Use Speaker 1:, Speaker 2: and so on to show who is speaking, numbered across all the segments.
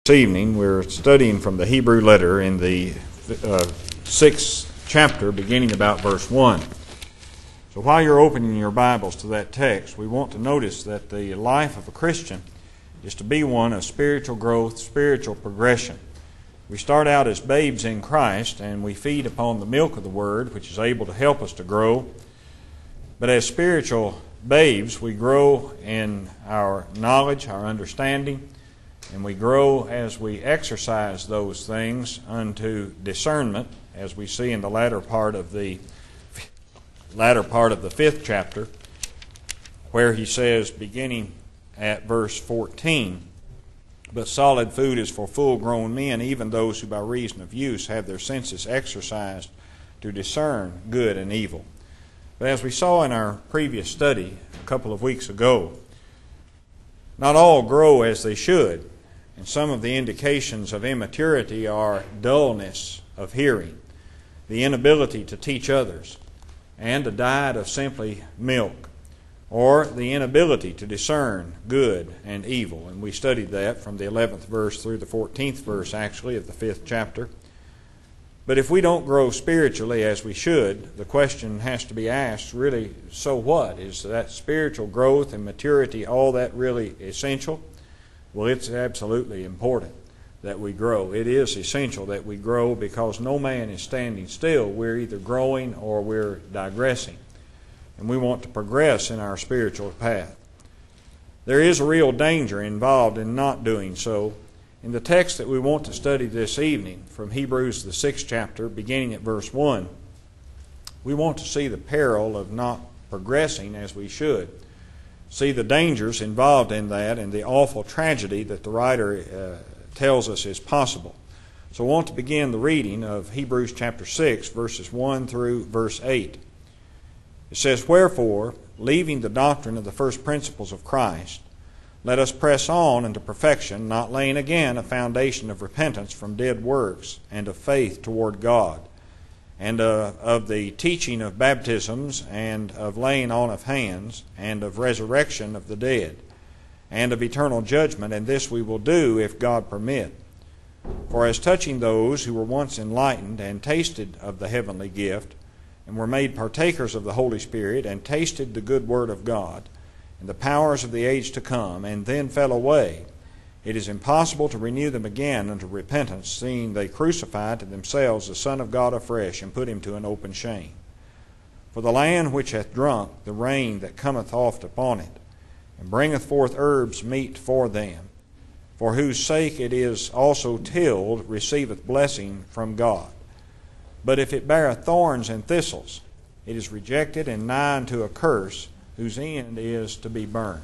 Speaker 1: This evening we're studying from the Hebrew letter in the 6th chapter, beginning about verse 1. So while you're opening your Bibles to that text, we want to notice that the life of a Christian is to be one of spiritual growth, spiritual progression. We start out as babes in Christ, and we feed upon the milk of the Word, which is able to help us to grow. But as spiritual babes, we grow in our knowledge, our understanding, and we grow as we exercise those things unto discernment, as we see in the latter part of the 5th chapter, where he says, beginning at verse 14, "But solid food is for full-grown men, even those who by reason of use have their senses exercised to discern good and evil." But as we saw in our previous study a couple of weeks ago, not all grow as they should. And some of the indications of immaturity are dullness of hearing, the inability to teach others, and a diet of simply milk, or the inability to discern good and evil. And we studied that from the 11th verse through the 14th verse, actually, of the 5th chapter. But if we don't grow spiritually as we should, the question has to be asked, really, so what? Is that spiritual growth and maturity all that really essential? Well, it's absolutely important that we grow. It is essential that we grow because no man is standing still. We're either growing or we're digressing. And we want to progress in our spiritual path. There is a real danger involved in not doing so. In the text that we want to study this evening, from Hebrews the 6th chapter, beginning at verse 1, we want to see the peril of not progressing as we should. See the dangers involved in that and the awful tragedy that the writer tells us is possible. So I want to begin the reading of Hebrews chapter 6, verses 1 through verse 8. It says, "Wherefore, leaving the doctrine of the first principles of Christ, let us press on unto perfection, not laying again a foundation of repentance from dead works and of faith toward God, and of the teaching of baptisms, and of laying on of hands, and of resurrection of the dead, and of eternal judgment, and this we will do if God permit. For as touching those who were once enlightened, and tasted of the heavenly gift, and were made partakers of the Holy Spirit, and tasted the good word of God, and the powers of the age to come, and then fell away, it is impossible to renew them again unto repentance, seeing they crucified to themselves the Son of God afresh, and put him to an open shame. For the land which hath drunk the rain that cometh oft upon it, and bringeth forth herbs meet for them, for whose sake it is also tilled, receiveth blessing from God. But if it beareth thorns and thistles, it is rejected and nigh unto a curse, whose end is to be burned."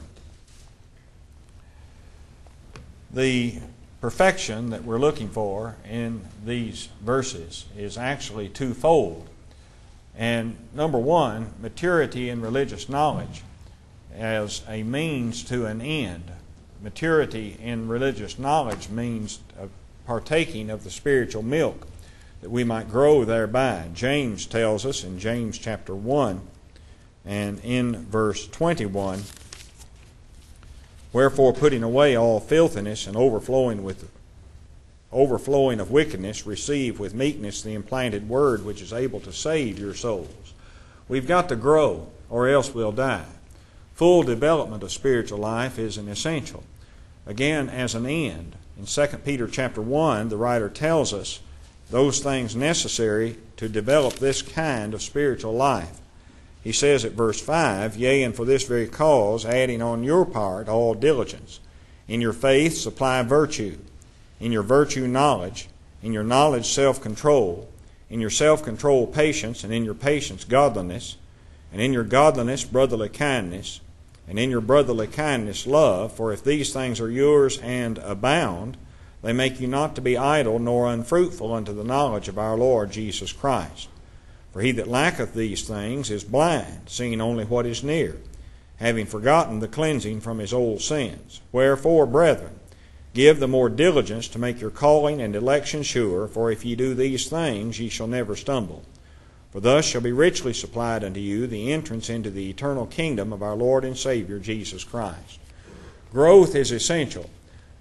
Speaker 1: The perfection that we're looking for in these verses is actually twofold. And number one, maturity in religious knowledge as a means to an end. Maturity in religious knowledge means partaking of the spiritual milk, that we might grow thereby. James tells us in James chapter 1 and in verse 21, "Wherefore, putting away all filthiness and overflowing of wickedness, receive with meekness the implanted word which is able to save your souls." We've got to grow, or else we'll die. Full development of spiritual life is an essential. Again, as an end, in 2 Peter chapter 1, the writer tells us those things necessary to develop this kind of spiritual life. He says at verse 5, "Yea, and for this very cause, adding on your part all diligence. In your faith supply virtue, in your virtue knowledge, in your knowledge self-control, in your self-control patience, and in your patience godliness, and in your godliness brotherly kindness, and in your brotherly kindness love. For if these things are yours and abound, they make you not to be idle nor unfruitful unto the knowledge of our Lord Jesus Christ. For he that lacketh these things is blind, seeing only what is near, having forgotten the cleansing from his old sins. Wherefore, brethren, give the more diligence to make your calling and election sure, for if ye do these things, ye shall never stumble. For thus shall be richly supplied unto you the entrance into the eternal kingdom of our Lord and Savior Jesus Christ." Growth is essential.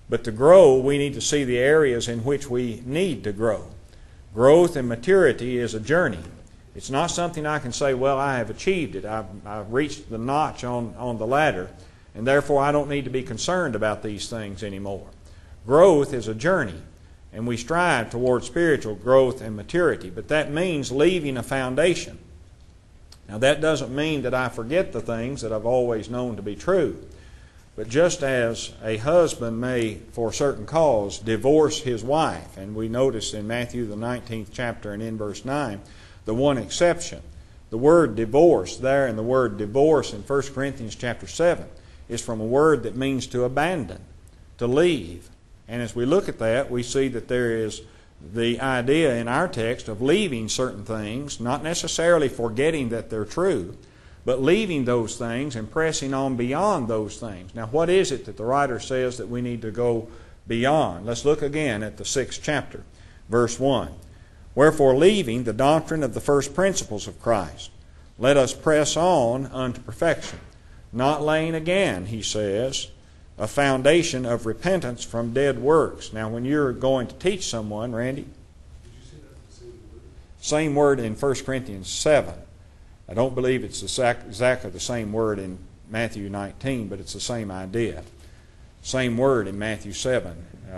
Speaker 1: But to grow, we need to see the areas in which we need to grow. Growth and maturity is a journey. It's not something I can say, well, I have achieved it. I've reached the notch on the ladder, and therefore I don't need to be concerned about these things anymore. Growth is a journey, and we strive toward spiritual growth and maturity, but that means leaving a foundation. Now, that doesn't mean that I forget the things that I've always known to be true. But just as a husband may, for a certain cause, divorce his wife, and we notice in Matthew the 19th chapter and in verse 9, the one exception. The word divorce there and the word divorce in 1 Corinthians chapter 7 is from a word that means to abandon, to leave. And as we look at that, we see that there is the idea in our text of leaving certain things, not necessarily forgetting that they're true, but leaving those things and pressing on beyond those things. Now, what is it that the writer says that we need to go beyond? Let's look again at the 6th chapter, verse 1. Wherefore, leaving the doctrine of the first principles of Christ, let us press on unto perfection, not laying again, he says, a foundation of repentance from dead works. Now, when you're going to teach someone, Randy,
Speaker 2: did you say that's the
Speaker 1: same word in 1 Corinthians 7. I don't believe it's exactly the same word in Matthew 19, but it's the same idea. Same word in Matthew 7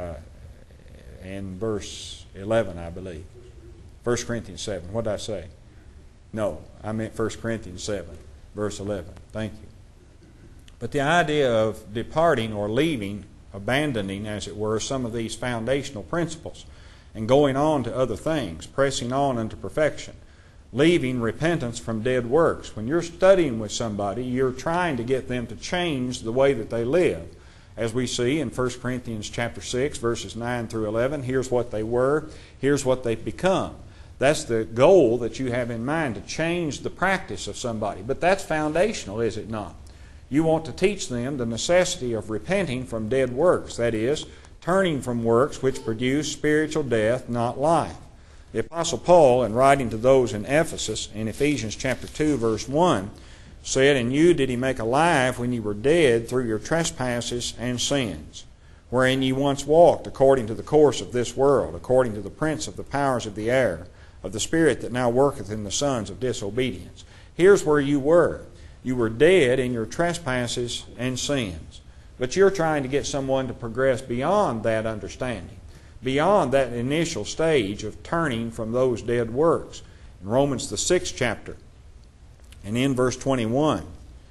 Speaker 1: and verse 11, I believe. 1 Corinthians 7. What did I say? No, I meant 1 Corinthians 7, verse 11. Thank you. But the idea of departing or leaving, abandoning, as it were, some of these foundational principles and going on to other things, pressing on unto perfection, leaving repentance from dead works. When you're studying with somebody, you're trying to get them to change the way that they live. As we see in 1 Corinthians chapter 6, verses 9 through 11, here's what they were, here's what they've become. That's the goal that you have in mind, to change the practice of somebody. But that's foundational, is it not? You want to teach them the necessity of repenting from dead works, that is, turning from works which produce spiritual death, not life. The Apostle Paul, in writing to those in Ephesus, in Ephesians chapter 2, verse 1, said, And you did he make alive when ye were dead through your trespasses and sins, wherein ye once walked according to the course of this world, according to the prince of the powers of the air, of the spirit that now worketh in the sons of disobedience. Here's where you were. You were dead in your trespasses and sins. But you're trying to get someone to progress beyond that understanding, beyond that initial stage of turning from those dead works. In Romans the 6th chapter, and in verse 21,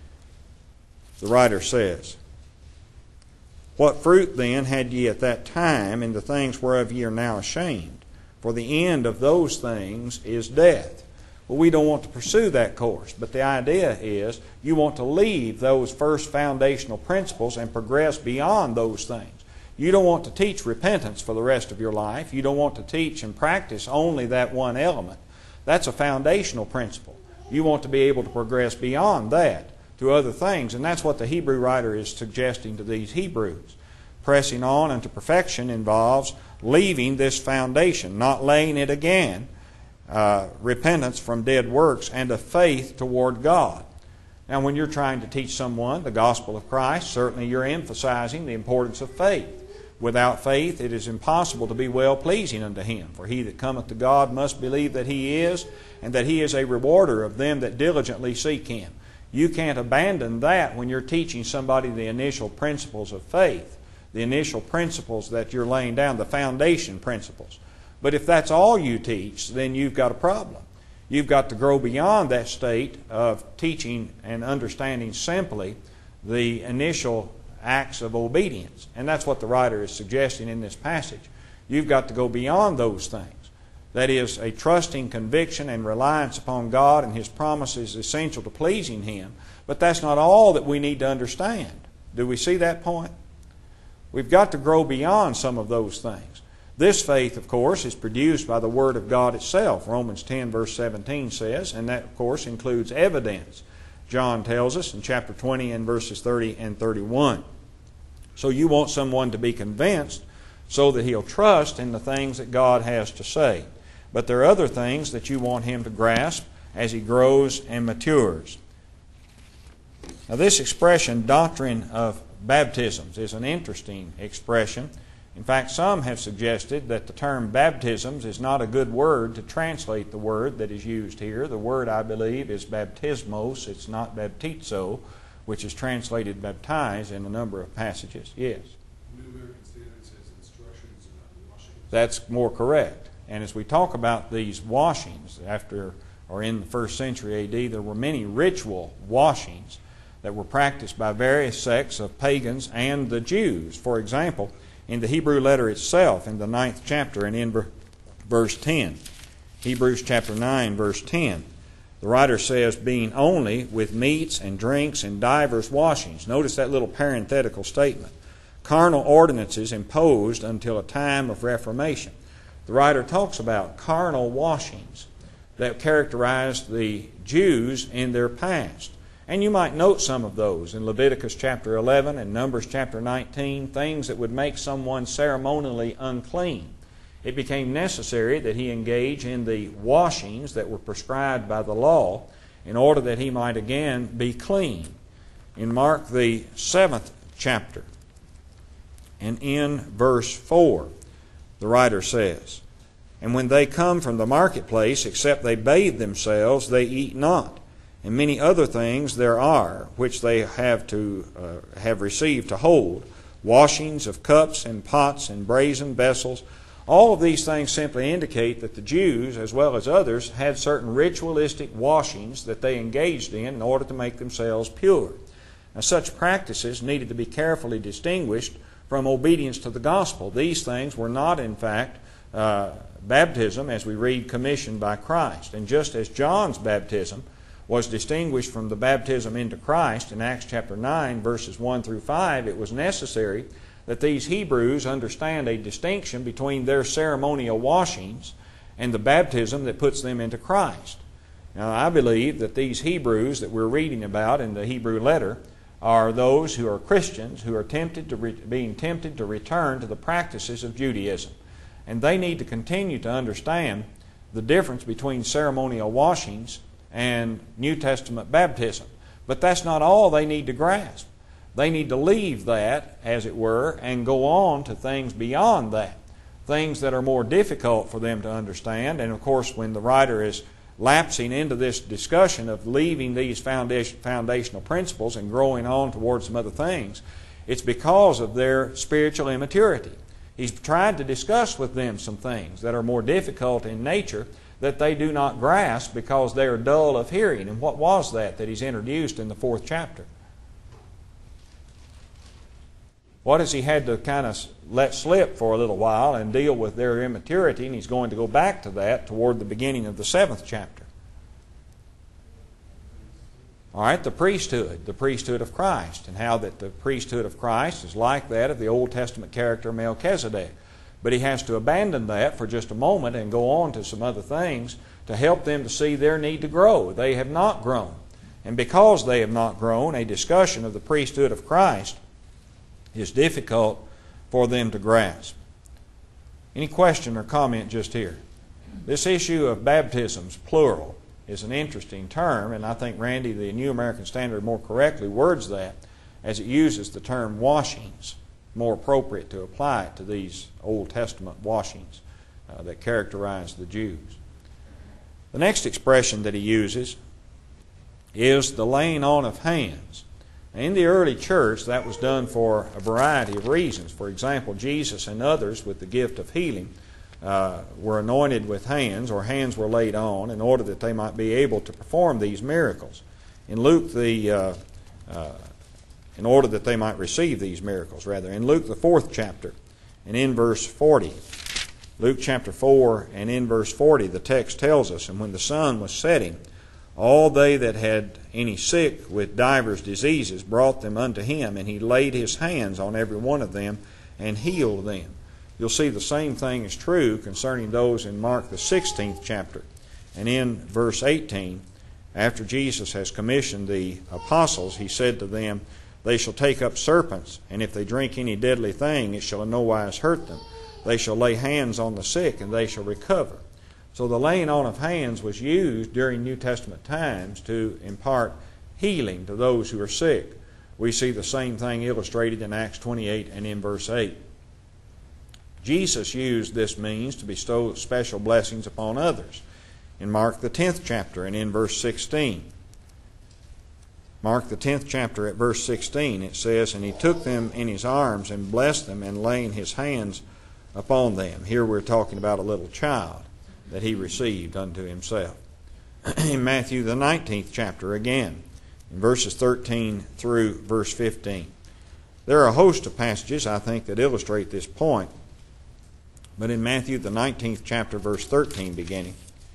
Speaker 1: the writer says, What fruit then had ye at that time in the things whereof ye are now ashamed? For the end of those things is death. Well, we don't want to pursue that course, but the idea is you want to leave those first foundational principles and progress beyond those things. You don't want to teach repentance for the rest of your life. You don't want to teach and practice only that one element. That's a foundational principle. You want to be able to progress beyond that to other things, and that's what the Hebrew writer is suggesting to these Hebrews. Pressing on unto perfection involves leaving this foundation, not laying it again, repentance from dead works, and a faith toward God. Now, when you're trying to teach someone the gospel of Christ, certainly you're emphasizing the importance of faith. Without faith, it is impossible to be well-pleasing unto Him. For he that cometh to God must believe that He is, and that He is a rewarder of them that diligently seek Him. You can't abandon that when you're teaching somebody the initial principles of faith, the initial principles that you're laying down, the foundation principles. But if that's all you teach, then you've got a problem. You've got to grow beyond that state of teaching and understanding simply the initial acts of obedience. And that's what the writer is suggesting in this passage. You've got to go beyond those things. That is, a trusting conviction and reliance upon God and His promises essential to pleasing Him. But that's not all that we need to understand. Do we see that point? We've got to grow beyond some of those things. This faith, of course, is produced by the Word of God itself. Romans 10, verse 17 says, and that, of course, includes evidence. John tells us in chapter 20 and verses 30 and 31. So you want someone to be convinced so that he'll trust in the things that God has to say. But there are other things that you want him to grasp as he grows and matures. Now, this expression, doctrine of baptisms is an interesting expression. In fact, some have suggested that the term baptisms is not a good word to translate the word that is used here. The word, I believe, is baptismos. It's not baptizo, which is translated baptize in a number of passages. Yes?
Speaker 2: New American Standard says instructions about washing.
Speaker 1: That's more correct. And as we talk about these washings, after or in the first century A.D., there were many ritual washings that were practiced by various sects of pagans and the Jews. For example, in the Hebrew letter itself, in the 9th chapter and in verse 10, Hebrews chapter 9, verse 10, the writer says, being only with meats and drinks and divers washings. Notice that little parenthetical statement. Carnal ordinances imposed until a time of reformation. The writer talks about carnal washings that characterized the Jews in their past. And you might note some of those in Leviticus chapter 11 and Numbers chapter 19, things that would make someone ceremonially unclean. It became necessary that he engage in the washings that were prescribed by the law in order that he might again be clean. In Mark the 7th chapter and in verse 4, the writer says, and when they come from the marketplace, except they bathe themselves, they eat not. And many other things there are which they have received to hold, washings of cups and pots and brazen vessels. All of these things simply indicate that the Jews, as well as others, had certain ritualistic washings that they engaged in order to make themselves pure. Now, such practices needed to be carefully distinguished from obedience to the gospel. These things were not, in fact, baptism as we read commissioned by Christ. And just as John's baptism was distinguished from the baptism into Christ in Acts chapter 9, verses 1 through 5, it was necessary that these Hebrews understand a distinction between their ceremonial washings and the baptism that puts them into Christ. Now, I believe that these Hebrews that we're reading about in the Hebrew letter are those who are Christians who are being tempted to return to the practices of Judaism. And they need to continue to understand the difference between ceremonial washings and New Testament baptism. But that's not all they need to grasp. They need to leave that, as it were, and go on to things beyond that, things that are more difficult for them to understand. And of course, when the writer is lapsing into this discussion of leaving these foundational principles and growing on towards some other things, it's because of their spiritual immaturity. He's tried to discuss with them some things that are more difficult in nature that they do not grasp because they are dull of hearing. And what was that he's introduced in the 4th chapter? What has he had to kind of let slip for a little while and deal with their immaturity, and he's going to go back to that toward the beginning of the 7th chapter. All right, the priesthood of Christ, and how that the priesthood of Christ is like that of the Old Testament character Melchizedek. But he has to abandon that for just a moment and go on to some other things to help them to see their need to grow. They have not grown. And because they have not grown, a discussion of the priesthood of Christ is difficult for them to grasp. Any question or comment just here? This issue of baptisms, plural, is an interesting term, and I think Randy, the New American Standard, more correctly words that as it uses the term washings, more appropriate to apply it to these Old Testament washings that characterize the Jews. The next expression that he uses is the laying on of hands. In the early church, that was done for a variety of reasons. For example, Jesus and others with the gift of healing were anointed with hands, or hands were laid on, in order that they might be able to perform these miracles. In Luke, in order that they might receive these miracles, rather. In Luke, the 4th chapter, and in verse 40, Luke chapter 4 and in verse 40, the text tells us, and when the sun was setting, all they that had any sick with divers diseases brought them unto him, and he laid his hands on every one of them and healed them. You'll see the same thing is true concerning those in Mark the 16th chapter. And in verse 18, after Jesus has commissioned the apostles, he said to them, they shall take up serpents, and if they drink any deadly thing, it shall in no wise hurt them. They shall lay hands on the sick, and they shall recover. So the laying on of hands was used during New Testament times to impart healing to those who are sick. we see the same thing illustrated in Acts 28 and in verse 8. Jesus used this means to bestow special blessings upon others. In Mark the 10th chapter and in verse 16. Mark the 10th chapter at verse 16, it says, "And he took them in his arms and blessed them, and laying his hands upon them." Here we're talking about a little child that he received unto himself. In Matthew the 19th chapter again, in verses 13 through verse 15. There are a host of passages, I think, that illustrate this point. But in Matthew the 19th chapter, verse 13 beginning,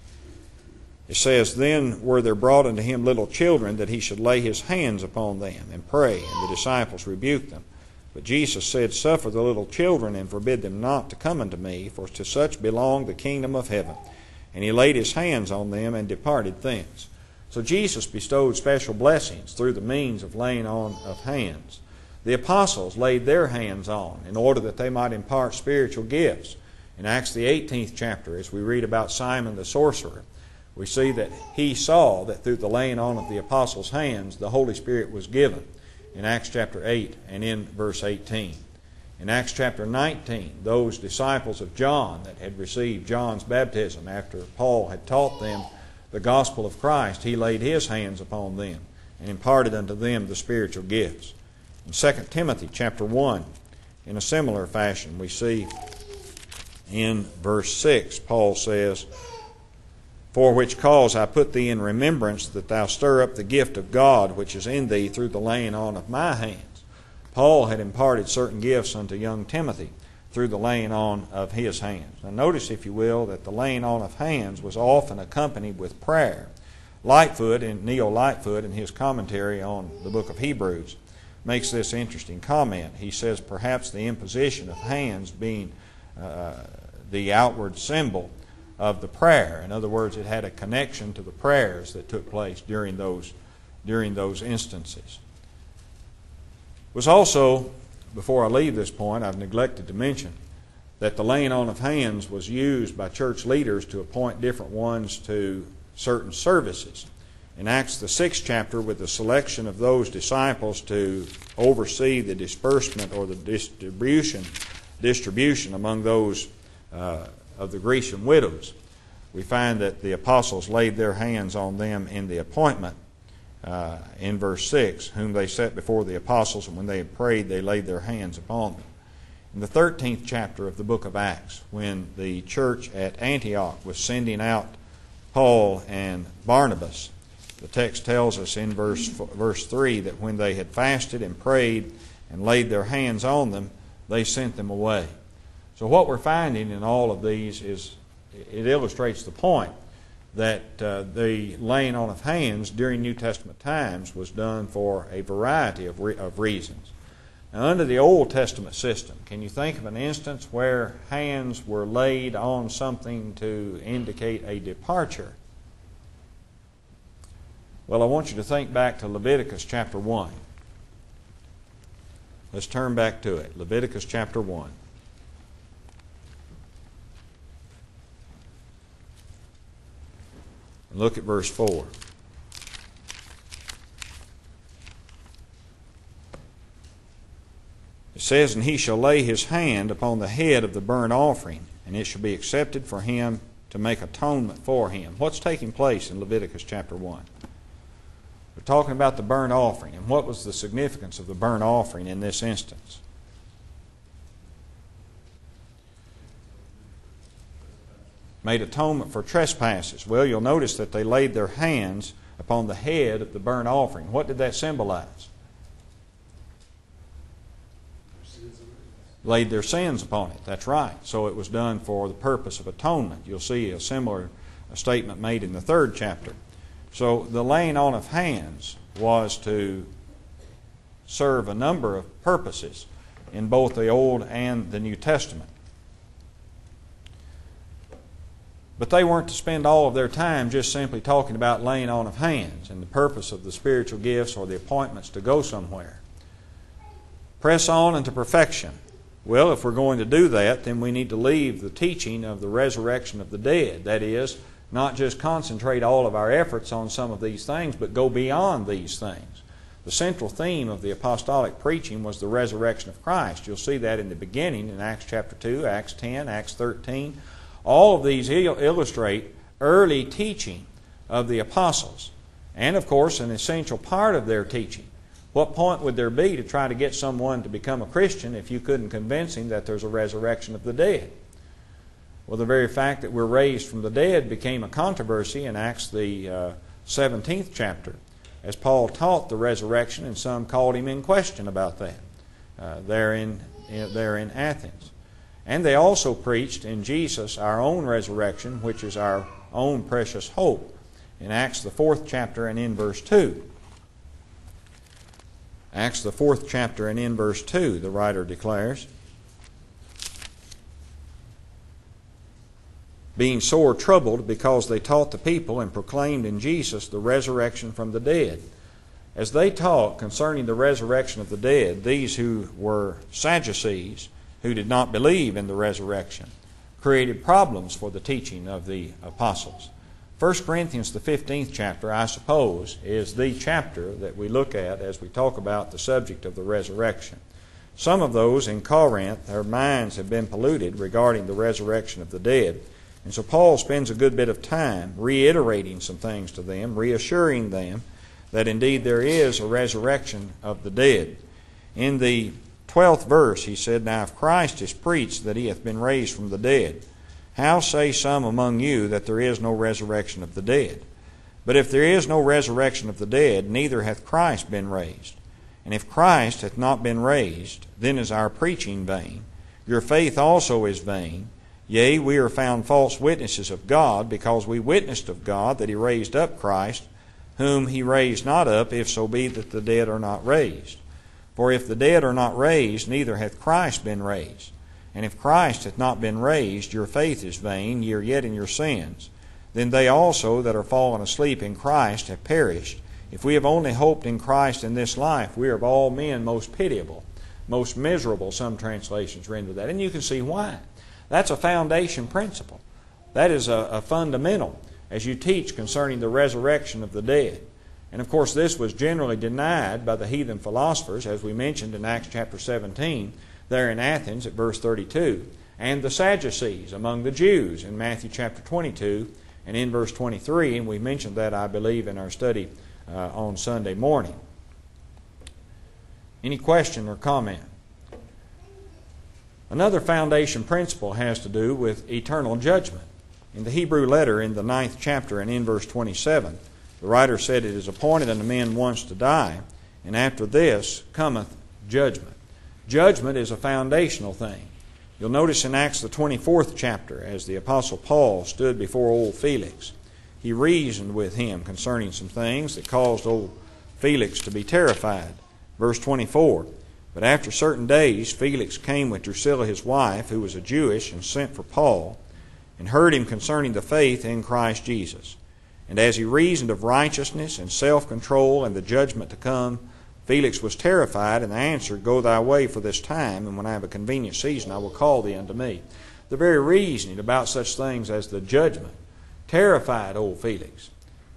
Speaker 1: it says, "Then were there brought unto him little children, that he should lay his hands upon them and pray, and the disciples rebuked them. But Jesus said, Suffer the little children, and forbid them not to come unto me, for to such belong the kingdom of heaven. And he laid his hands on them, and departed thence." So Jesus bestowed special blessings through the means of laying on of hands. The apostles laid their hands on in order that they might impart spiritual gifts. In Acts the 18th chapter, as we read about Simon the sorcerer, we see that he saw that through the laying on of the apostles' hands, the Holy Spirit was given in Acts chapter 8 and in verse 18. In Acts chapter 19, those disciples of John that had received John's baptism after Paul had taught them the gospel of Christ, he laid his hands upon them and imparted unto them the spiritual gifts. In 2 Timothy chapter 1, in a similar fashion, we see in verse 6, Paul says, "For which cause I put thee in remembrance, that thou stir up the gift of God which is in thee through the laying on of my hands." Paul had imparted certain gifts unto young Timothy through the laying on of his hands. Now notice, if you will, that the laying on of hands was often accompanied with prayer. Neil Lightfoot, in his commentary on the book of Hebrews, makes this interesting comment. He says, perhaps the imposition of hands being the outward symbol of the prayer. In other words, it had a connection to the prayers that took place during those instances. It was also, before I leave this point, I've neglected to mention that the laying on of hands was used by church leaders to appoint different ones to certain services. In Acts the 6th chapter, with the selection of those disciples to oversee the disbursement or the distribution among those of the Grecian widows, we find that the apostles laid their hands on them in the appointment in verse 6, "Whom they set before the apostles, and when they had prayed, they laid their hands upon them." In the 13th chapter of the book of Acts, when the church at Antioch was sending out Paul and Barnabas, the text tells us in verse 3 that when they had fasted and prayed and laid their hands on them, they sent them away. So what we're finding in all of these is, it illustrates the point that the laying on of hands during New Testament times was done for a variety of reasons. Now, under the Old Testament system, can you think of an instance where hands were laid on something to indicate a departure? Well, I want you to think back to Leviticus chapter 1. Let's turn back to it. Leviticus chapter 1. Look at verse 4. It says, "And he shall lay his hand upon the head of the burnt offering, and it shall be accepted for him to make atonement for him." What's taking place in Leviticus chapter 1? We're talking about the burnt offering. And what was the significance of the burnt offering in this instance? Made atonement for trespasses. Well, you'll notice that they laid their hands upon the head of the burnt offering. What did that symbolize? Laid their sins upon it. That's right. So it was done for the purpose of atonement. You'll see a similar statement made in the 3rd chapter. So the laying on of hands was to serve a number of purposes in both the Old and the New Testament. But they weren't to spend all of their time just simply talking about laying on of hands and the purpose of the spiritual gifts or the appointments to go somewhere. Press on into perfection. Well, if we're going to do that, then we need to leave the teaching of the resurrection of the dead. That is, not just concentrate all of our efforts on some of these things, but go beyond these things. The central theme of the apostolic preaching was the resurrection of Christ. You'll see that in the beginning in Acts chapter 2, Acts 10, Acts 13. All of these illustrate early teaching of the apostles, and of course an essential part of their teaching. What point would there be to try to get someone to become a Christian if you couldn't convince him that there's a resurrection of the dead? Well, the very fact that we're raised from the dead became a controversy in Acts the 17th chapter, as Paul taught the resurrection, and some called him in question about that there in Athens. And they also preached in Jesus our own resurrection, which is our own precious hope, in Acts the 4th chapter and in verse 2. Acts the 4th chapter and in verse 2, the writer declares, being sore troubled because they taught the people and proclaimed in Jesus the resurrection from the dead. As they taught concerning the resurrection of the dead, these who were Sadducees, who did not believe in the resurrection, created problems for the teaching of the apostles. 1 Corinthians, the 15th chapter, I suppose, is the chapter that we look at as we talk about the subject of the resurrection. Some of those in Corinth, their minds have been polluted regarding the resurrection of the dead. And so Paul spends a good bit of time reiterating some things to them, reassuring them that indeed there is a resurrection of the dead. In the 12th verse he said, now if Christ is preached that he hath been raised from the dead, how say some among you that there is no resurrection of the dead? But if there is no resurrection of the dead, neither hath Christ been raised. And if Christ hath not been raised, then is our preaching vain. Your faith also is vain. Yea, we are found false witnesses of God, because we witnessed of God that he raised up Christ, whom he raised not up, if so be that the dead are not raised. For if the dead are not raised, neither hath Christ been raised. And if Christ hath not been raised, your faith is vain, ye are yet in your sins. Then they also that are fallen asleep in Christ have perished. If we have only hoped in Christ in this life, we are of all men most pitiable, most miserable, some translations render that. And you can see why. That's a foundation principle. That is a fundamental as you teach concerning the resurrection of the dead. And of course this was generally denied by the heathen philosophers, as we mentioned in Acts chapter 17, there in Athens at verse 32, and the Sadducees among the Jews in Matthew chapter 22 and in verse 23, and we mentioned that, I believe, in our study on Sunday morning. Any question or comment? Another foundation principle has to do with eternal judgment. In the Hebrew letter in the 9th chapter and in verse 27, the writer said, it is appointed unto men once to die, and after this cometh judgment. Judgment is a foundational thing. You'll notice in Acts the 24th chapter, as the Apostle Paul stood before old Felix, he reasoned with him concerning some things that caused old Felix to be terrified. Verse 24, but after certain days Felix came with Drusilla his wife, who was a Jewess, and sent for Paul, and heard him concerning the faith in Christ Jesus. And as he reasoned of righteousness and self-control and the judgment to come, Felix was terrified, and answered, go thy way for this time, and when I have a convenient season I will call thee unto me. The very reasoning about such things as the judgment terrified old Felix.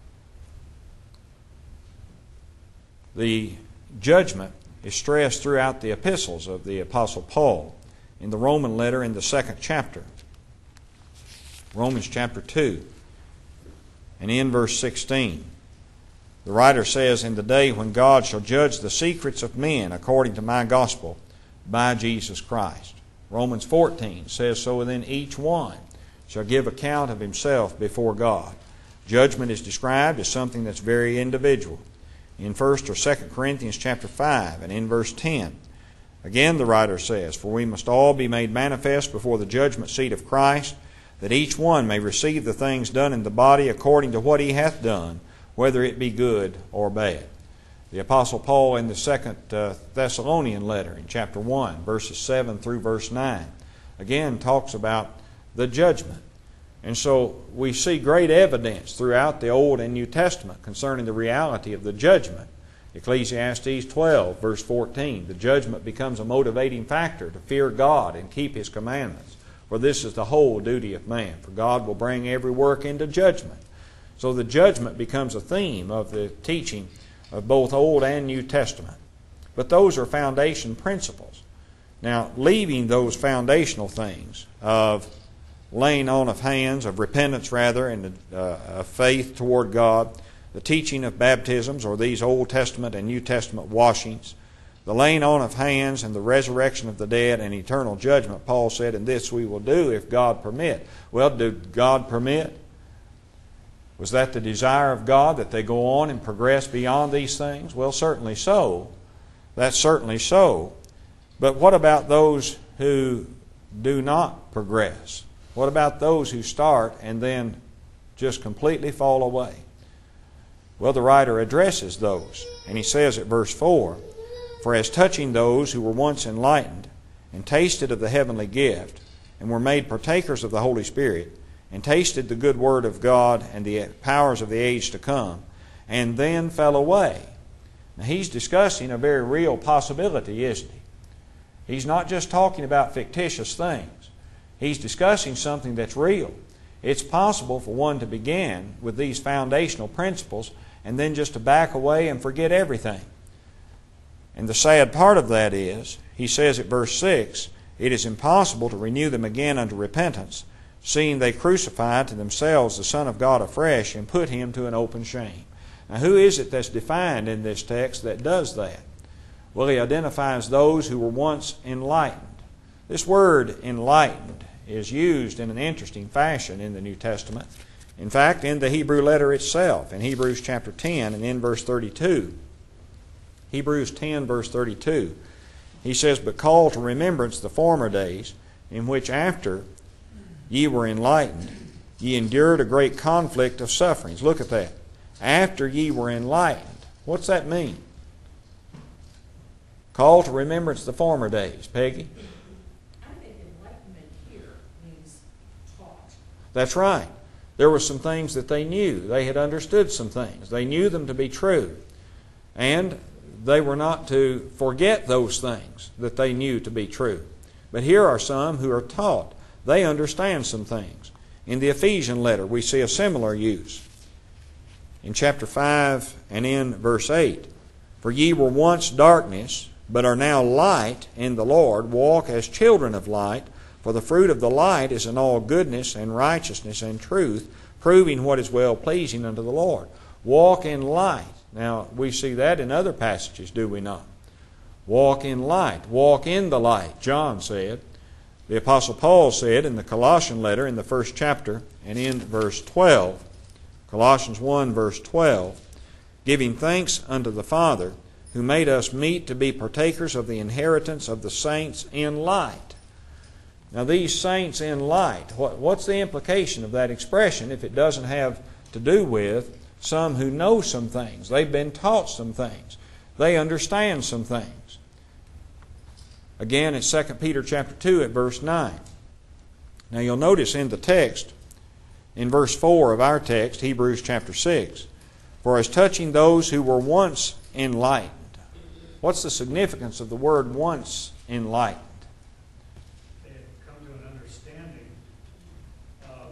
Speaker 1: The judgment is stressed throughout the epistles of the Apostle Paul. In the Roman letter in the 2nd chapter, Romans chapter 2, and in verse 16, the writer says, in the day when God shall judge the secrets of men according to my gospel by Jesus Christ. Romans 14 says, so then each one shall give account of himself before God. Judgment is described as something that's very individual. In 1st or 2nd Corinthians chapter 5 and in verse 10, again the writer says, for we must all be made manifest before the judgment seat of Christ, that each one may receive the things done in the body according to what he hath done, whether it be good or bad. The Apostle Paul in the 2nd Thessalonian letter in chapter 1, verses 7 through verse 9, again talks about the judgment. And so we see great evidence throughout the Old and New Testament concerning the reality of the judgment. Ecclesiastes 12, verse 14, the judgment becomes a motivating factor to fear God and keep His commandments. For this is the whole duty of man. For God will bring every work into judgment. So the judgment becomes a theme of the teaching of both Old and New Testament. But those are foundation principles. Now, leaving those foundational things of laying on of hands, of repentance rather, and of faith toward God, the teaching of baptisms, or these Old Testament and New Testament washings, the laying on of hands and the resurrection of the dead and eternal judgment, Paul said, and this we will do if God permit. Well, did God permit? Was that the desire of God, that they go on and progress beyond these things? Well, certainly so. That's certainly so. But what about those who do not progress? What about those who start and then just completely fall away? Well, the writer addresses those, and he says at verse 4, "For as touching those who were once enlightened, and tasted of the heavenly gift, and were made partakers of the Holy Spirit, and tasted the good word of God and the powers of the age to come, and then fell away." Now, he's discussing a very real possibility, isn't he? He's not just talking about fictitious things. He's discussing something that's real. It's possible for one to begin with these foundational principles and then just to back away and forget everything. And the sad part of that is, he says at verse 6, "It is impossible to renew them again unto repentance, seeing they crucify to themselves the Son of God afresh and put Him to an open shame." Now, who is it that's defined in this text that does that? Well, he identifies those who were once enlightened. This word enlightened is used in an interesting fashion in the New Testament. In fact, in the Hebrew letter itself, in Hebrews chapter 10 and in verse 32. Hebrews 10 verse 32. He says, "But call to remembrance the former days, in which after ye were enlightened, ye endured a great conflict of sufferings." Look at that. After ye were enlightened. What's that mean? Call to remembrance the former days. Peggy?
Speaker 3: I think enlightenment here means taught.
Speaker 1: That's right. There were some things that they knew. They had understood some things. They knew them to be true. And they were not to forget those things that they knew to be true. But here are some who are taught. They understand some things. In the Ephesian letter, we see a similar use. In chapter 5 and in verse 8, "For ye were once darkness, but are now light in the Lord. Walk as children of light, for the fruit of the light is in all goodness and righteousness and truth, proving what is well-pleasing unto the Lord." Walk in light. Now, we see that in other passages, do we not? Walk in light. Walk in the light, John said. The Apostle Paul said in the Colossian letter in the 1st chapter and in verse 12, Colossians 1 verse 12, "Giving thanks unto the Father, who made us meet to be partakers of the inheritance of the saints in light." Now, these saints in light, what's the implication of that expression if it doesn't have to do with some who know some things? They've been taught some things. They understand some things. Again, in 2 Peter chapter 2 at verse 9. Now, you'll notice in the text, in verse 4 of our text, Hebrews chapter 6, "For as touching those who were once enlightened." What's the significance of the word once enlightened?
Speaker 4: They had come to an understanding of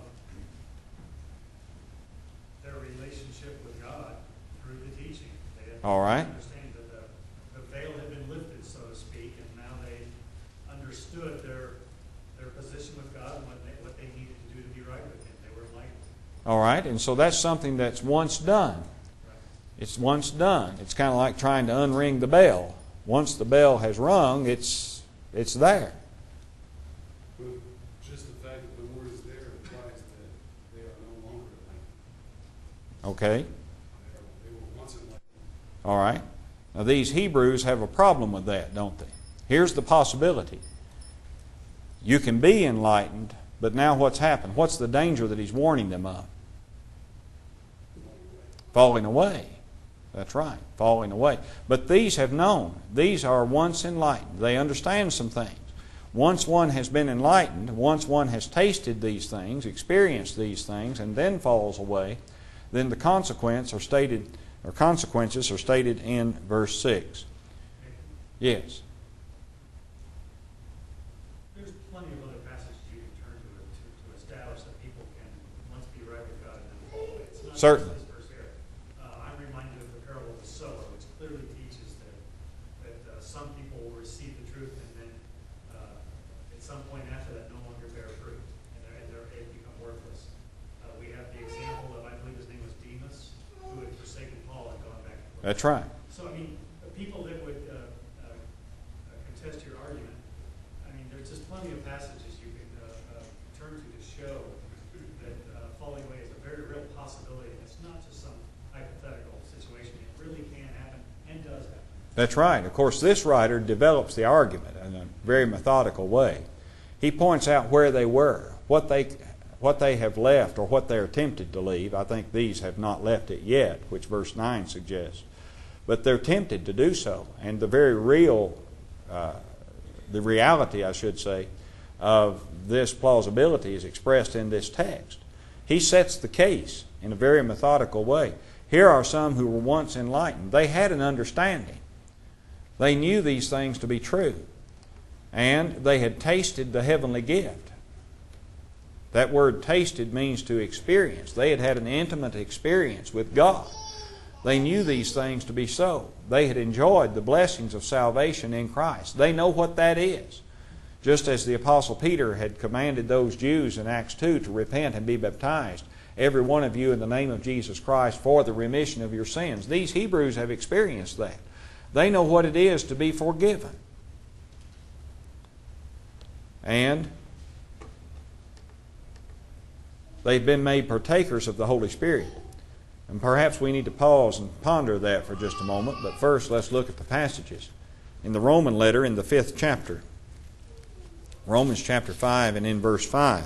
Speaker 4: their relationship with God through the teaching. They had
Speaker 1: All right.
Speaker 4: understanding that the veil had been lifted, so to speak, and now they understood their position with God and what they needed to do to be right with Him. They were enlightened.
Speaker 1: All right, and so that's something that's once done. It's once done. It's kind of like trying to unring the bell. Once the bell has rung, it's there.
Speaker 2: But just the fact that the word is there implies that they are no longer enlightened.
Speaker 1: Okay?
Speaker 2: They were once enlightened.
Speaker 1: All right. Now, these Hebrews have a problem with that, don't they? Here's the possibility. You can be enlightened, but now what's happened? What's the danger that he's warning them of? Falling away. That's right, falling away. But these have known. These are once enlightened. They understand some things. Once one has been enlightened, once one has tasted these things, experienced these things, and then falls away, then the consequences are stated in verse 6. Yes.
Speaker 4: There's plenty of other passages you can turn to establish that people can once be right with God and then fall away. It's not
Speaker 1: Certainly.
Speaker 4: just this verse here. I'm reminded of the parable of the sower,
Speaker 1: That's right.
Speaker 4: So, I mean, the people that would contest your argument, I mean, there's just plenty of passages you can turn to show that falling away is a very real possibility. It's not just some hypothetical situation. It really can happen and does happen.
Speaker 1: That's right. Of course, this writer develops the argument in a very methodical way. He points out where they were, what they have left, or what they're tempted to leave. I think these have not left it yet, which verse 9 suggests. But they're tempted to do so. And the very real, the reality, I should say, of this plausibility is expressed in this text. He sets the case in a very methodical way. Here are some who were once enlightened. They had an understanding. They knew these things to be true. And they had tasted the heavenly gift. That word tasted means to experience. They had had an intimate experience with God. They knew these things to be so. They had enjoyed the blessings of salvation in Christ. They know what that is. Just as the Apostle Peter had commanded those Jews in Acts 2 to repent and be baptized, every one of you in the name of Jesus Christ for the remission of your sins. These Hebrews have experienced that. They know what it is to be forgiven. And they've been made partakers of the Holy Spirit. And perhaps we need to pause and ponder that for just a moment. But first, let's look at the passages. In the Roman letter, in the 5th chapter, Romans chapter 5 and in verse 5,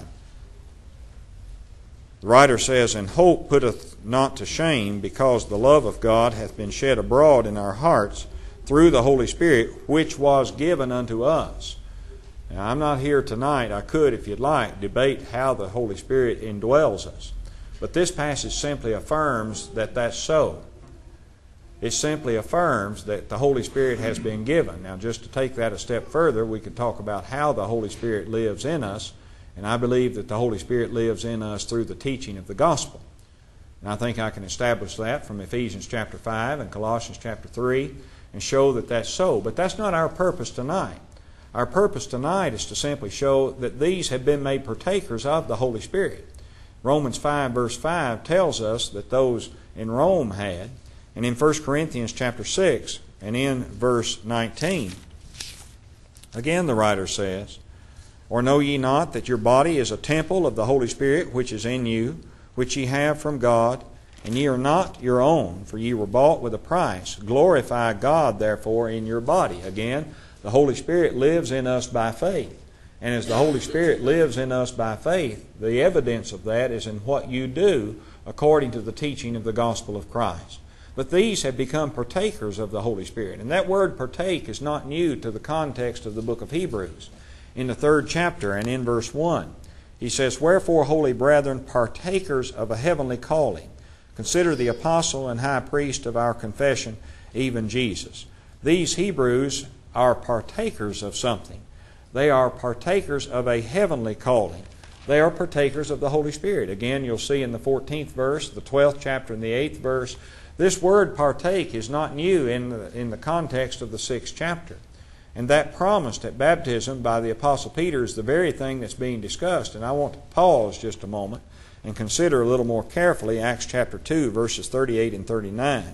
Speaker 1: the writer says, "And hope putteth not to shame, because the love of God hath been shed abroad in our hearts through the Holy Spirit, which was given unto us." Now, I'm not here tonight. I could, if you'd like, debate how the Holy Spirit indwells us. But this passage simply affirms that that's so. It simply affirms that the Holy Spirit has been given. Now, just to take that a step further, we could talk about how the Holy Spirit lives in us. And I believe that the Holy Spirit lives in us through the teaching of the gospel. And I think I can establish that from Ephesians chapter 5 and Colossians chapter 3 and show that that's so. But that's not our purpose tonight. Our purpose tonight is to simply show that these have been made partakers of the Holy Spirit. Romans 5 verse 5 tells us that those in Rome had. And in 1 Corinthians chapter 6 and in verse 19, again the writer says, "Or know ye not that your body is a temple of the Holy Spirit which is in you, which ye have from God, and ye are not your own, for ye were bought with a price. Glorify God therefore in your body." Again, the Holy Spirit lives in us by faith. And as the Holy Spirit lives in us by faith, the evidence of that is in what you do according to the teaching of the gospel of Christ. But these have become partakers of the Holy Spirit. And that word partake is not new to the context of the book of Hebrews. In the 3rd chapter and in verse 1, he says, "Wherefore, holy brethren, partakers of a heavenly calling, consider the apostle and high priest of our confession, even Jesus." These Hebrews are partakers of something. They are partakers of a heavenly calling. They are partakers of the Holy Spirit. Again, you'll see in the 14th verse, the 12th chapter and the 8th verse, this word partake is not new in the context of the 6th chapter. And that promised at baptism by the Apostle Peter is the very thing that's being discussed. And I want to pause just a moment and consider a little more carefully Acts chapter 2, verses 38 and 39.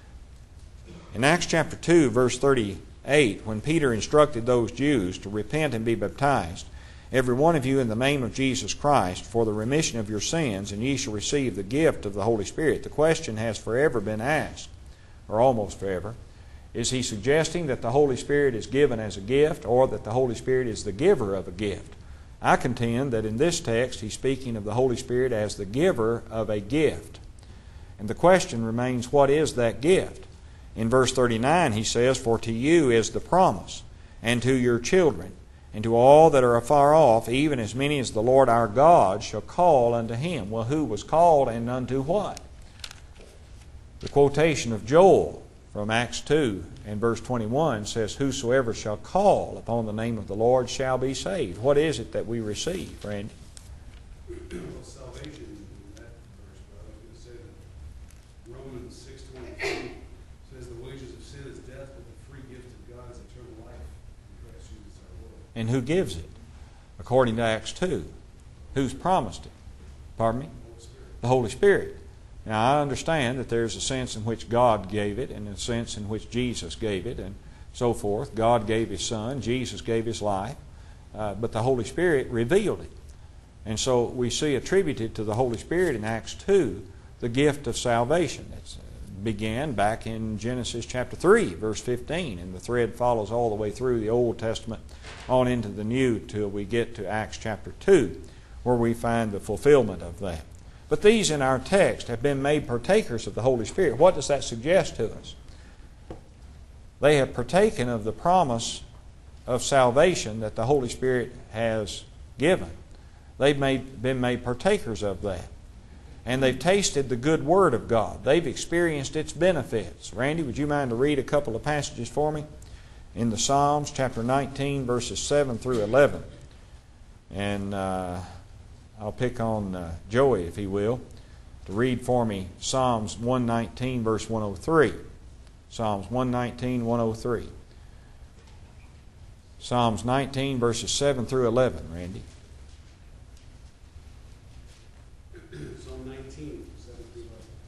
Speaker 1: In Acts chapter 2, verse 38, when Peter instructed those Jews to repent and be baptized, "Every one of you in the name of Jesus Christ for the remission of your sins, and ye shall receive the gift of the Holy Spirit." The question has forever been asked, or almost forever. Is he suggesting that the Holy Spirit is given as a gift, or that the Holy Spirit is the giver of a gift? I contend that in this text he's speaking of the Holy Spirit as the giver of a gift. And the question remains, what is that gift? In verse 39 he says, "For to you is the promise, and to your children, and to all that are afar off, even as many as the Lord our God shall call unto him." Well, who was called and unto what? The quotation of Joel from Acts 2 and verse 21 says, "Whosoever shall call upon the name of the Lord shall be saved." What is it that we receive, Randy?
Speaker 2: Salvation in that verse, but I was going to say that Romans 6:23 says the wages of sin is death, but the free gift of God is eternal life in Christ Jesus our Lord.
Speaker 1: And who gives it? According to Acts 2. Who's promised it? Pardon me? The Holy Spirit. Now, I understand that there's a sense in which God gave it and a sense in which Jesus gave it and so forth. God gave His Son. Jesus gave His life. But the Holy Spirit revealed it. And so we see attributed to the Holy Spirit in Acts 2 the gift of salvation. It began back in Genesis chapter 3, verse 15, and the thread follows all the way through the Old Testament on into the New till we get to Acts chapter 2, where we find the fulfillment of that. But these in our text have been made partakers of the Holy Spirit. What does that suggest to us? They have partaken of the promise of salvation that the Holy Spirit has given. They've been made partakers of that. And they've tasted the good Word of God. They've experienced its benefits. Randy, would you mind to read a couple of passages for me? In the Psalms, chapter 19, verses 7 through 11. And I'll pick on Joey, if he will, to read for me Psalms 119, verse 103. Psalms 119, 103. Psalms 19, verses 7 through 11, Randy.
Speaker 2: Psalm 19, 7 through 11.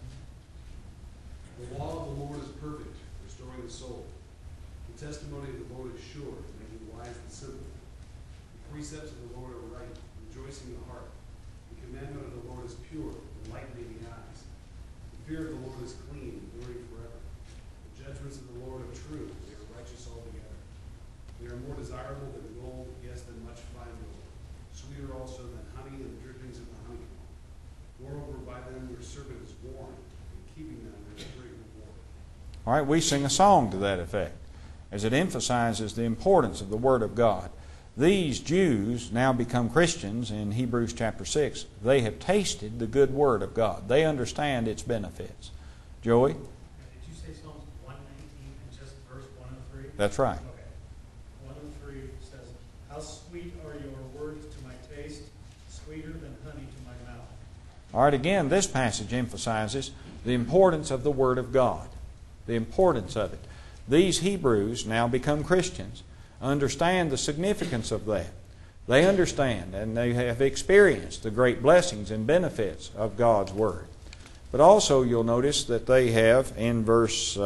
Speaker 2: The law of the Lord is perfect, restoring the soul. The testimony of the Lord is sure, making wise the simple. The precepts of the Lord are right, rejoicing the heart. The commandment of the Lord is pure, enlightening the eyes. The fear of the Lord is clean, enduring forever. The judgments of the Lord are true, they are righteous altogether. They are more desirable than gold, yes, than much fine gold. Sweeter also than honey and the drippings of the honeycomb. Moreover, by them your servant is warned, and keeping them there is great reward.
Speaker 1: All right, we sing a song to that effect, as it emphasizes the importance of the Word of God. These Jews now become Christians in Hebrews chapter 6. They have tasted the good Word of God. They understand its benefits. Joey?
Speaker 4: Did you say Psalms 119 and just verse 103?
Speaker 1: That's right.
Speaker 4: Okay. 103 says, "How sweet are your words to my taste, sweeter than honey to my mouth."
Speaker 1: All right, again, this passage emphasizes the importance of the Word of God. The importance of it. These Hebrews, now become Christians, understand the significance of that. They understand and they have experienced the great blessings and benefits of God's Word. But also you'll notice that they have in verse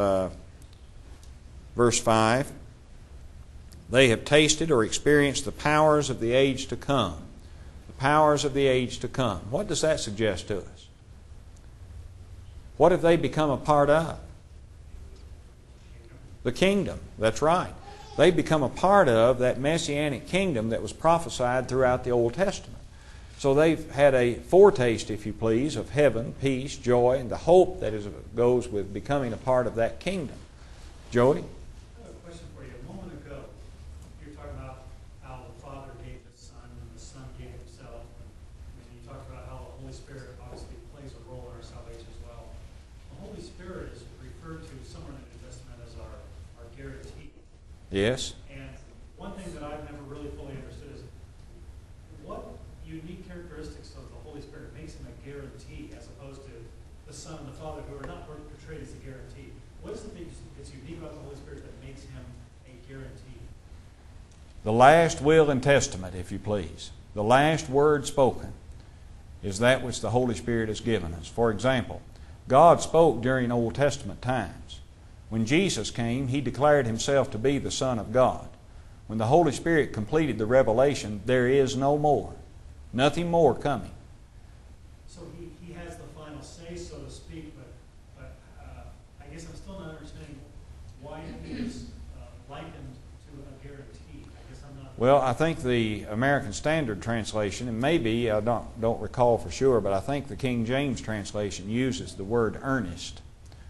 Speaker 1: 5, they have tasted or experienced the powers of the age to come. The powers of the age to come. What does that suggest to us? What have they become a part of? The kingdom. That's right. They become a part of that messianic kingdom that was prophesied throughout the Old Testament. So they've had a foretaste, if you please, of heaven, peace, joy, and the hope that goes with becoming a part of that kingdom. Joey?
Speaker 4: I have a question for you. A moment ago, you were talking about how the Father gave the Son and the Son gave Himself. And you talked about how the Holy Spirit obviously plays a role in our salvation as well. The Holy Spirit is referred to somewhere in the New Testament as our guarantee.
Speaker 1: Yes.
Speaker 4: And one thing that I've never really fully understood is what unique characteristics of the Holy Spirit makes Him a guarantee as opposed to the Son and the Father, who are not portrayed as a guarantee. What is the thing that's unique about the Holy Spirit that makes Him a guarantee?
Speaker 1: The last will and testament, if you please. The last word spoken is that which the Holy Spirit has given us. For example, God spoke during Old Testament times. When Jesus came, He declared Himself to be the Son of God. When the Holy Spirit completed the revelation, there is no more. Nothing more coming.
Speaker 4: So he has the final say, so to speak, but I guess I'm still not understanding why He is likened to a guarantee. I guess I'm not...
Speaker 1: Well, I think the American Standard Translation, and maybe, I don't recall for sure, but I think the King James translation uses the word earnest.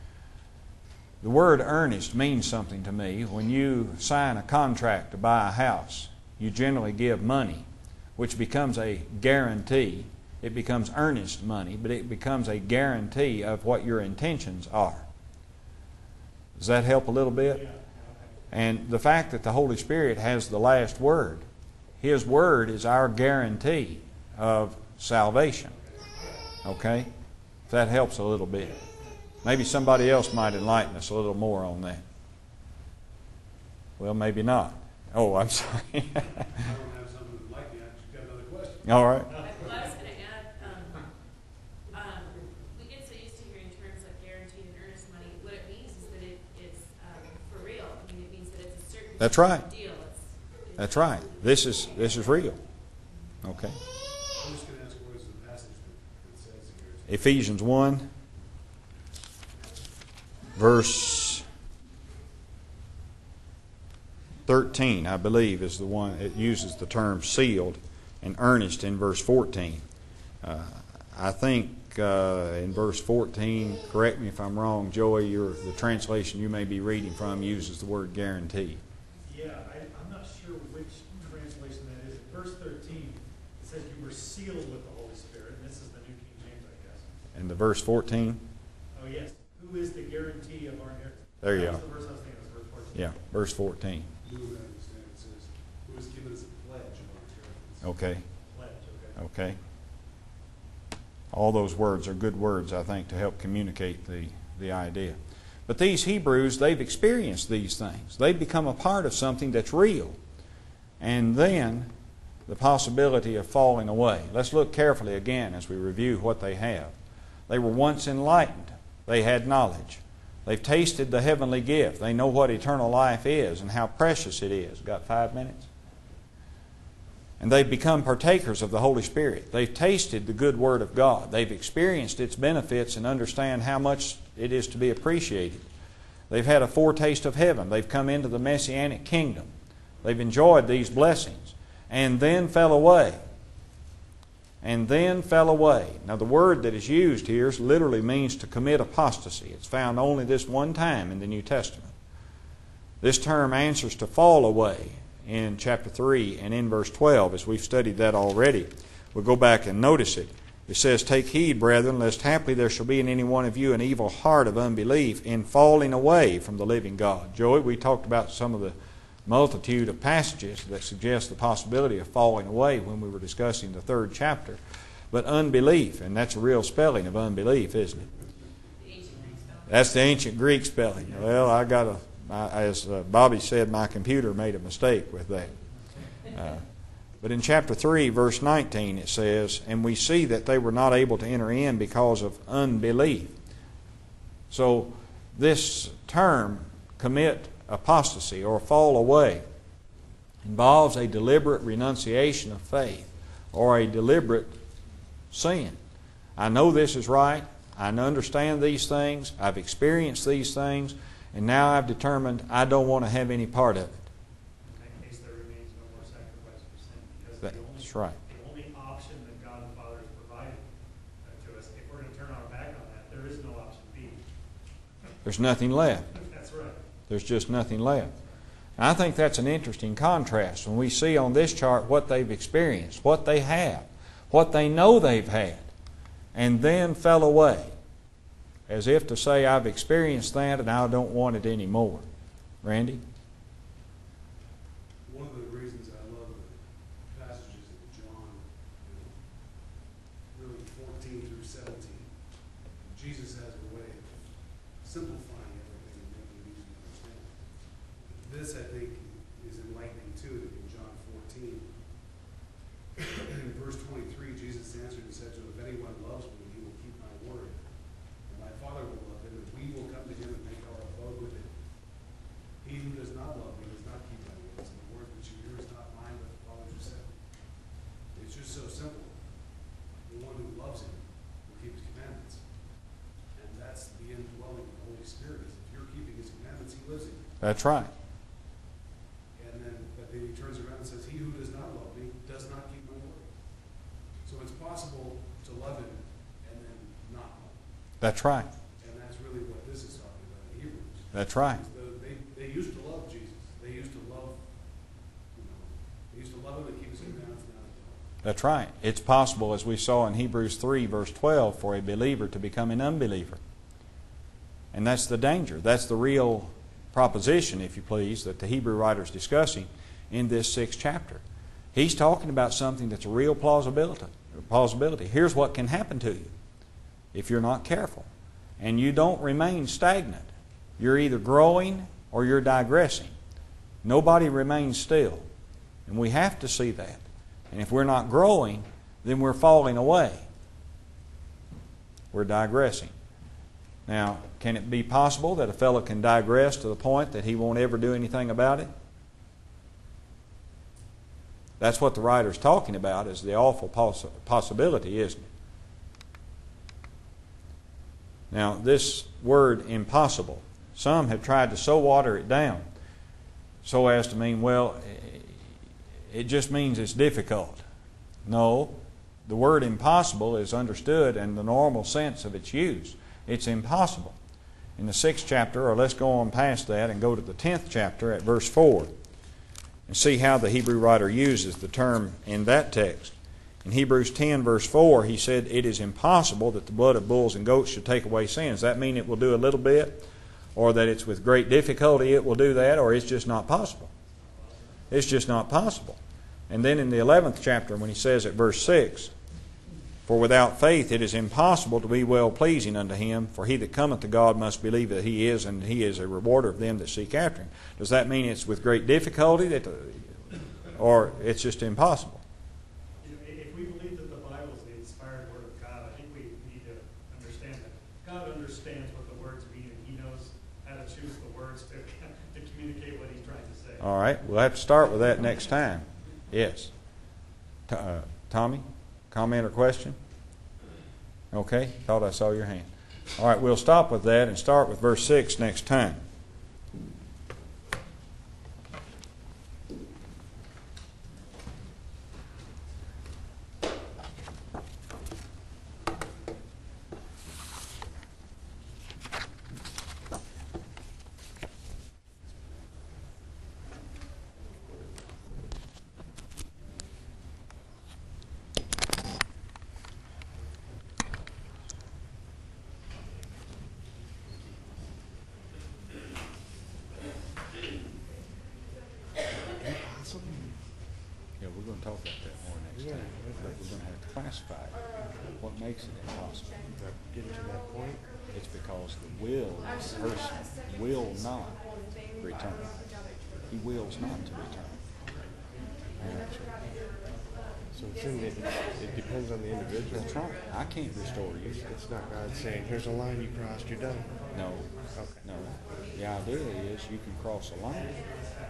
Speaker 1: The word earnest means something to me. When you sign a contract to buy a house, you generally give money, which becomes a guarantee. It becomes earnest money, but it becomes a guarantee of what your intentions are. Does that help a little bit?
Speaker 4: Yeah.
Speaker 1: And the fact that the Holy Spirit has the last word, His word is our guarantee of salvation. Okay? If that helps a little bit. Maybe somebody else might enlighten us a little more on that. Well, maybe not. Oh, I'm sorry.
Speaker 2: I don't have something like that. I just got another question.
Speaker 1: All right.
Speaker 5: Well, I was going to add, we get so used to
Speaker 1: That's right.
Speaker 3: Deal.
Speaker 1: That's right. This is real. Okay.
Speaker 2: I'm just going to ask what is the passage that says here?
Speaker 1: Ephesians 1, verse 13, I believe, is the one. It uses the term sealed and earnest in verse 14. I think in verse 14, correct me if I'm wrong, Joey, the translation you may be reading from uses the word guarantee.
Speaker 4: Yeah, I'm not sure which translation that is. In verse 13, it says you were sealed with the Holy Spirit, and this is the New King James, I guess.
Speaker 1: And the verse 14?
Speaker 4: Oh, yes. Who is the guarantee of our inheritance?
Speaker 1: There you
Speaker 4: That was
Speaker 1: go.
Speaker 4: the verse I was thinking, was verse 14.
Speaker 1: Yeah, verse 14.
Speaker 2: New American Standard says, who has given us a pledge of our inheritance.
Speaker 1: Okay,
Speaker 4: Pledge, okay.
Speaker 1: okay. All those words are good words, I think, to help communicate the idea. But these Hebrews, they've experienced these things. They've become a part of something that's real. And then the possibility of falling away. Let's look carefully again as we review what they have. They were once enlightened. They had knowledge. They've tasted the heavenly gift. They know what eternal life is and how precious it is. Got 5 minutes? And they've become partakers of the Holy Spirit. They've tasted the good Word of God. They've experienced its benefits and understand how much it is to be appreciated. They've had a foretaste of heaven. They've come into the Messianic kingdom. They've enjoyed these blessings. And then fell away. And then fell away. Now the word that is used here literally means to commit apostasy. It's found only this one time in the New Testament. This term answers to fall away in chapter 3 and in verse 12, as we've studied that already. We'll go back and notice it. It says, "Take heed, brethren, lest haply there shall be in any one of you an evil heart of unbelief in falling away from the living God." Joey, we talked about some of the multitude of passages that suggest the possibility of falling away when we were discussing the 3rd chapter. But unbelief, and that's a real spelling of unbelief, isn't it?
Speaker 3: The ancient Greek spelling.
Speaker 1: That's the ancient Greek spelling. Well, as Bobby said, my computer made a mistake with that. But in chapter 3, verse 19, it says, "And we see that they were not able to enter in because of unbelief." So this term, commit apostasy or fall away, involves a deliberate renunciation of faith or a deliberate sin. I know this is right. I understand these things. I've experienced these things. And now I've determined I don't want to have any part of it.
Speaker 4: In that case, there remains no more sacrifice for sin, because
Speaker 1: That's right.
Speaker 4: the only option that God the Father has provided to us, if we're going to turn our back on that, there is no option B.
Speaker 1: There's nothing left.
Speaker 4: That's right.
Speaker 1: There's just nothing left. And I think that's an interesting contrast when we see on this chart what they've experienced, what they have, what they know they've had, and then fell away. As if to say, I've experienced that and I don't want it anymore. Randy?
Speaker 2: One of the reasons I love the passages in John, really 14 through 17, Jesus has a way of simplifying everything and making it easy to understand. This, I think, is enlightening too. In John 14, in verse 23, Jesus answered and said to him, "If anyone loves me, he will keep my word. My Father will love him, and we will come to him and make our abode with him. He who does not love me does not keep my words, and the word which you hear is not mine, but the Father's who sent me." It's just so simple. The one who loves him will keep his commandments. And that's the indwelling of the Holy Spirit. Is if you're keeping his commandments, he lives in you.
Speaker 1: That's right.
Speaker 2: But then he turns around and says, "He who does not love me does not keep my word." So it's possible to love him and then not love him.
Speaker 1: That's right.
Speaker 2: And that's really what this is talking about in Hebrews.
Speaker 1: That's right.
Speaker 2: They used to love Jesus. They used to love, they used to love him and keep his commandments. Now they don't.
Speaker 1: That's right. It's possible, as we saw in Hebrews 3, verse 12, for a believer to become an unbeliever. And that's the danger. That's the real proposition, if you please, that the Hebrew writer is discussing in this 6th chapter. He's talking about something that's a real plausibility. Here's what can happen to you if you're not careful. And you don't remain stagnant. You're either growing or you're digressing. Nobody remains still. And we have to see that. And if we're not growing, then we're falling away. We're digressing. Now, can it be possible that a fellow can digress to the point that he won't ever do anything about it? That's what the writer's talking about, is the awful possibility, isn't it? Now, this word impossible, some have tried to so water it down so as to mean, well, it just means it's difficult. No, the word impossible is understood in the normal sense of its use. It's impossible. In the 6th chapter, or let's go on past that and go to the 10th chapter at verse 4 and see how the Hebrew writer uses the term in that text. In Hebrews 10 verse 4, he said, "It is impossible that the blood of bulls and goats should take away sins." Does that mean it will do a little bit? Or that it's with great difficulty it will do that? Or it's just not possible? It's just not possible. And then in the 11th chapter, when he says at verse 6, "For without faith it is impossible to be well-pleasing unto Him, for he that cometh to God must believe that He is, and He is a rewarder of them that seek after Him." Does that mean it's with great difficulty, or it's just impossible?
Speaker 4: If we believe that the Bible is the inspired Word of God, I think we need to understand that God understands what the words mean, and He knows how to choose the words to communicate what He's trying to say.
Speaker 1: All right, we'll have to start with that next time. Yes. Tommy, comment or question? Okay, thought I saw your hand. All right, we'll stop with that and start with verse 6 next time. Yeah, we're going to talk about that more next time. But we're going to have to classify it. What makes it impossible?
Speaker 5: Getting to that point.
Speaker 1: It's because the person will not return. He wills not to return.
Speaker 5: So it's in it depends on the individual.
Speaker 1: That's right. I can't restore you.
Speaker 5: It's not God saying, "Here's a line you crossed, you're done."
Speaker 1: No.
Speaker 5: Okay.
Speaker 1: No. The idea is you can cross a line,